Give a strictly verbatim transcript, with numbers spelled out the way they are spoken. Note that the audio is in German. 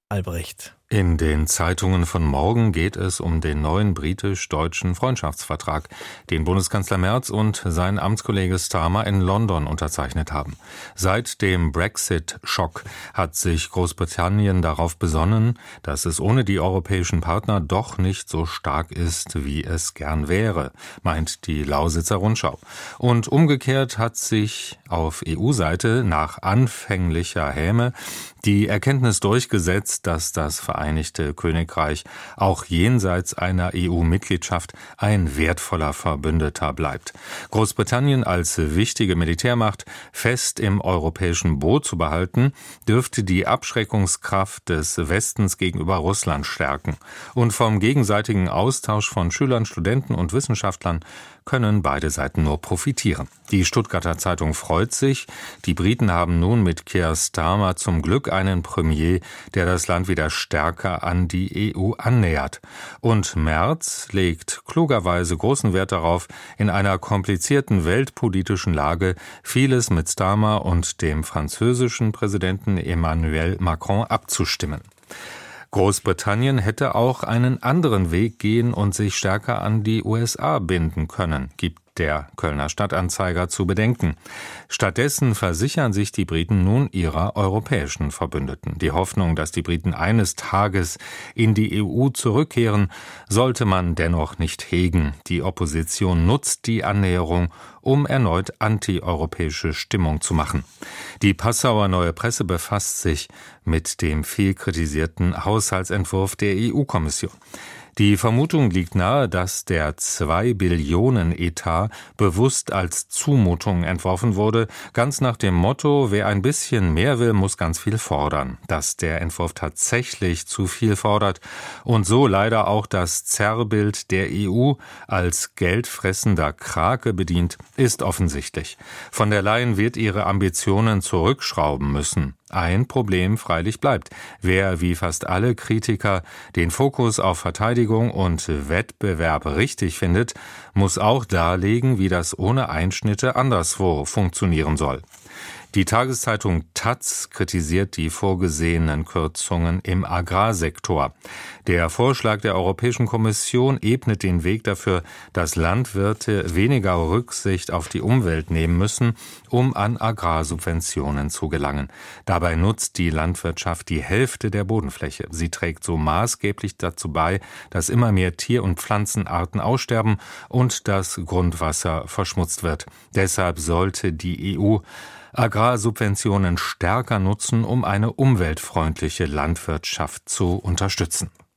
Albrecht. In den Zeitungen von morgen geht es um den neuen britisch-deutschen Freundschaftsvertrag, den Bundeskanzler Merz und sein Amtskollege Starmer in London unterzeichnet haben. Seit dem Brexit-Schock hat sich Großbritannien darauf besonnen, dass es ohne die europäischen Partner doch nicht so stark ist, wie es gern wäre, meint die Lausitzer Rundschau. Und umgekehrt hat sich auf E U-Seite nach anfänglicher Häme die Erkenntnis durchgesetzt, dass das Vereinigte Königreich auch jenseits einer E U-Mitgliedschaft ein wertvoller Verbündeter bleibt. Großbritannien als wichtige Militärmacht fest im europäischen Boot zu behalten, dürfte die Abschreckungskraft des Westens gegenüber Russland stärken. Und vom gegenseitigen Austausch von Schülern, Studenten und Wissenschaftlern können beide Seiten nur profitieren. Die Stuttgarter Zeitung freut sich. Die Briten haben nun mit Keir Starmer zum Glück einen Premier, der das Land wieder stärker an die E U annähert. Und Merz legt klugerweise großen Wert darauf, in einer komplizierten weltpolitischen Lage vieles mit Starmer und dem französischen Präsidenten Emmanuel Macron abzustimmen. Großbritannien hätte auch einen anderen Weg gehen und sich stärker an die U S A binden können, gibt der Kölner Stadtanzeiger zu bedenken. Stattdessen versichern sich die Briten nun ihrer europäischen Verbündeten. Die Hoffnung, dass die Briten eines Tages in die E U zurückkehren, sollte man dennoch nicht hegen. Die Opposition nutzt die Annäherung, um erneut antieuropäische Stimmung zu machen. Die Passauer Neue Presse befasst sich mit dem viel kritisierten Haushaltsentwurf der E U-Kommission. Die Vermutung liegt nahe, dass der zwei Billionen Etat bewusst als Zumutung entworfen wurde, ganz nach dem Motto, wer ein bisschen mehr will, muss ganz viel fordern. Dass der Entwurf tatsächlich zu viel fordert und so leider auch das Zerrbild der E U als geldfressender Krake bedient, ist offensichtlich. Von der Leyen wird ihre Ambitionen zurückschrauben müssen. Ein Problem freilich bleibt. Wer, wie fast alle Kritiker, den Fokus auf Verteidigung und Wettbewerb richtig findet, muss auch darlegen, wie das ohne Einschnitte anderswo funktionieren soll. Die Tageszeitung Taz kritisiert die vorgesehenen Kürzungen im Agrarsektor. Der Vorschlag der Europäischen Kommission ebnet den Weg dafür, dass Landwirte weniger Rücksicht auf die Umwelt nehmen müssen, um an Agrarsubventionen zu gelangen. Dabei nutzt die Landwirtschaft die Hälfte der Bodenfläche. Sie trägt so maßgeblich dazu bei, dass immer mehr Tier- und Pflanzenarten aussterben und das Grundwasser verschmutzt wird. Deshalb sollte die E U Agrarsubventionen stärker nutzen, um eine umweltfreundliche Landwirtschaft zu unterstützen.